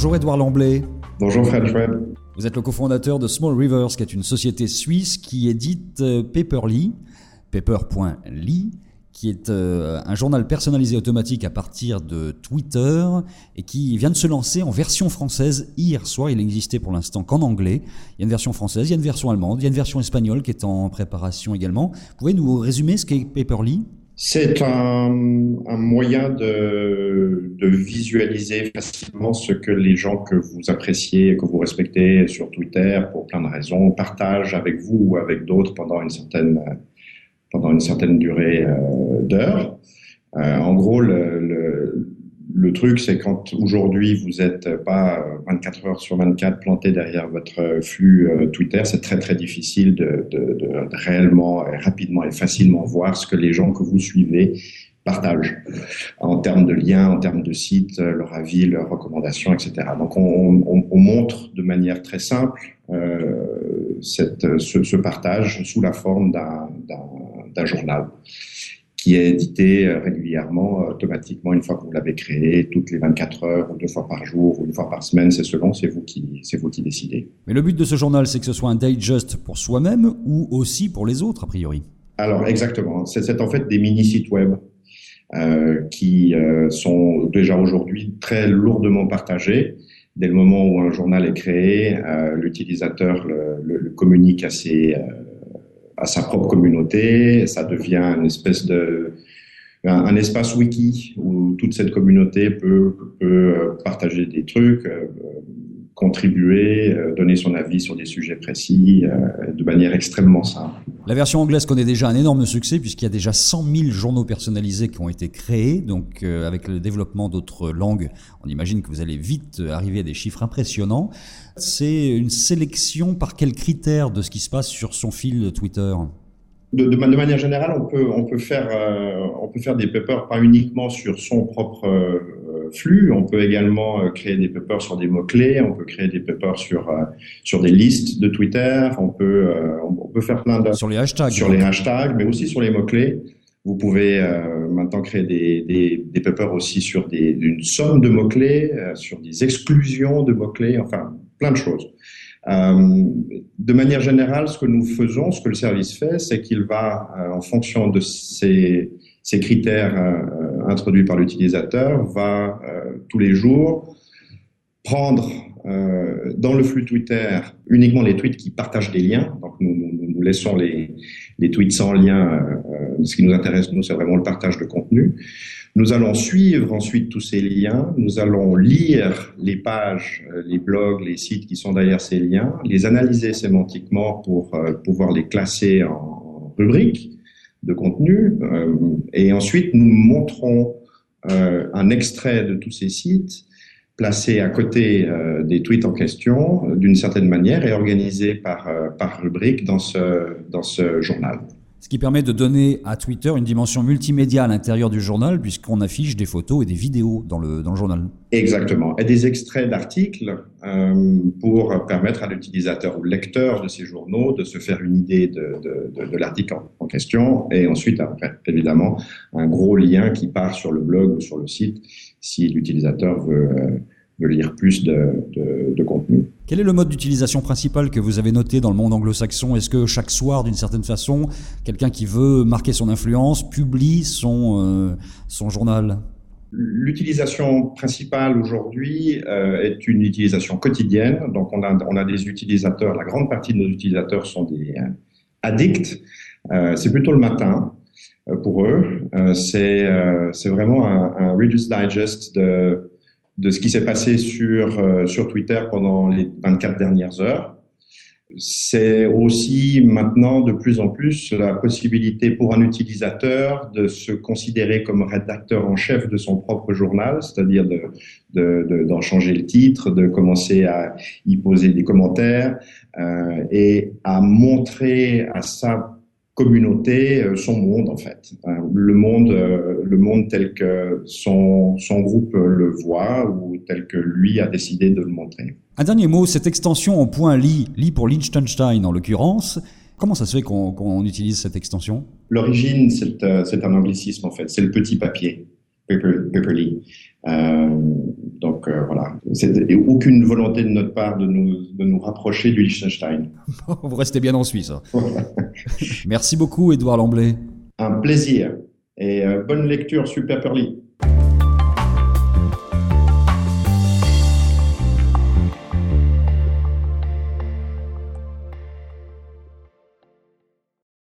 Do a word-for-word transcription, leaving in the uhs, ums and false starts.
Bonjour Edouard Lamblay. Bonjour Fred Fred. Vous êtes le cofondateur de Small Rivers, qui est une société suisse qui édite Paper.ly, paper.ly, qui est euh, un journal personnalisé automatique à partir de Twitter et qui vient de se lancer en version française hier soir. Il n'existait pour l'instant qu'en anglais. Il y a une version française, il y a une version allemande, il y a une version espagnole qui est en préparation également. Vous pouvez nous résumer ce qu'est Paper.ly ? C'est un, un moyen de, de visualiser facilement ce que les gens que vous appréciez, que vous respectez sur Twitter pour plein de raisons, partagent avec vous ou avec d'autres pendant une certaine, pendant une certaine durée euh, d'heures. Euh, en gros, le, le, le truc, c'est quand aujourd'hui vous n'êtes pas vingt-quatre heures sur vingt-quatre planté derrière votre flux euh, Twitter, c'est très très difficile de, de, de, de réellement, et rapidement et facilement voir ce que les gens que vous suivez partagent en termes de liens, en termes de sites, leur avis, leurs recommandations, et cetera. Donc on, on, on montre de manière très simple euh, cette, ce, ce partage sous la forme d'un, d'un, d'un journal qui est édité régulièrement, automatiquement, une fois que vous l'avez créé, toutes les vingt-quatre heures, ou deux fois par jour, ou une fois par semaine, c'est selon, c'est vous qui, c'est vous qui décidez. Mais le but de ce journal, c'est que ce soit un digest pour soi-même ou aussi pour les autres, a priori. Alors, exactement. C'est, c'est en fait des mini-sites web euh, qui euh, sont déjà aujourd'hui très lourdement partagés. Dès le moment où un journal est créé, euh, l'utilisateur le, le, le communique à ses... Euh, à sa propre communauté, ça devient une espèce de un, un espace wiki où toute cette communauté peut, peut partager des trucs, euh, contribuer, euh, donner son avis sur des sujets précis euh, de manière extrêmement simple. La version anglaise connaît déjà un énorme succès puisqu'il y a déjà cent mille journaux personnalisés qui ont été créés. Donc euh, avec le développement d'autres langues, on imagine que vous allez vite arriver à des chiffres impressionnants. C'est une sélection par quels critères de ce qui se passe sur son fil Twitter ? De, de, de manière générale, on peut, on peut faire, euh, on peut faire des papers pas uniquement sur son propre euh, flux. On peut également euh, créer des papers sur des mots-clés. On peut créer des papers sur, euh, sur des listes de Twitter. On peut, euh, on peut faire plein de... Sur les hashtags. Sur les hashtags, mais aussi sur les mots-clés. Vous pouvez euh, maintenant créer des, des, des papers aussi sur des, une somme de mots-clés, euh, sur des exclusions de mots-clés, enfin, plein de choses. Euh, de manière générale, ce que nous faisons, ce que le service fait, c'est qu'il va, euh, en fonction de ces, ces critères euh, introduits par l'utilisateur, va euh, tous les jours prendre euh, dans le flux Twitter uniquement les tweets qui partagent des liens. Donc nous, nous, nous laissons les, les tweets sans lien. Euh, ce qui nous intéresse, nous, c'est vraiment le partage de contenu. Nous allons suivre ensuite tous ces liens, nous allons lire les pages, les blogs, les sites qui sont derrière ces liens, les analyser sémantiquement pour euh, pouvoir les classer en rubriques de contenu, euh, et ensuite nous montrons euh, un extrait de tous ces sites placé à côté euh, des tweets en question d'une certaine manière et organisé par, euh, par rubrique dans ce, dans ce journal. Ce qui permet de donner à Twitter une dimension multimédia à l'intérieur du journal, puisqu'on affiche des photos et des vidéos dans le, dans le journal. Exactement. Et des extraits d'articles euh, pour permettre à l'utilisateur ou le lecteur de ces journaux de se faire une idée de, de, de, de l'article en, en question. Et ensuite, après, évidemment, un gros lien qui part sur le blog ou sur le site si l'utilisateur veut, euh, veut lire plus de, de, de contenu. Quel est le mode d'utilisation principal que vous avez noté dans le monde anglo-saxon ? Est-ce que chaque soir, d'une certaine façon, quelqu'un qui veut marquer son influence publie son, euh, son journal ? L'utilisation principale aujourd'hui euh, est une utilisation quotidienne. Donc on a, on a des utilisateurs, la grande partie de nos utilisateurs sont des euh, addicts. Euh, c'est plutôt le matin euh, pour eux. Euh, c'est, euh, c'est vraiment un, un Reader's Digest de... de ce qui s'est passé sur, euh, sur Twitter pendant les vingt-quatre dernières heures. C'est aussi maintenant de plus en plus la possibilité pour un utilisateur de se considérer comme rédacteur en chef de son propre journal, c'est-à-dire de, de, de, d'en changer le titre, de commencer à y poser des commentaires euh, et à montrer à sa communauté, son monde en fait, le monde, le monde tel que son son groupe le voit ou tel que lui a décidé de le montrer. Un dernier mot, cette extension en point .ly, .ly pour Liechtenstein en l'occurrence. Comment ça se fait qu'on, qu'on utilise cette extension ? L'origine, c'est, c'est un anglicisme en fait, c'est le petit papier. Paper, Paperly. Euh, donc euh, voilà, c'est aucune volonté de notre part de nous de nous rapprocher du Liechtenstein. Vous restez bien en Suisse. Merci beaucoup, Édouard Lamblay. Un plaisir et euh, bonne lecture sur Paperly.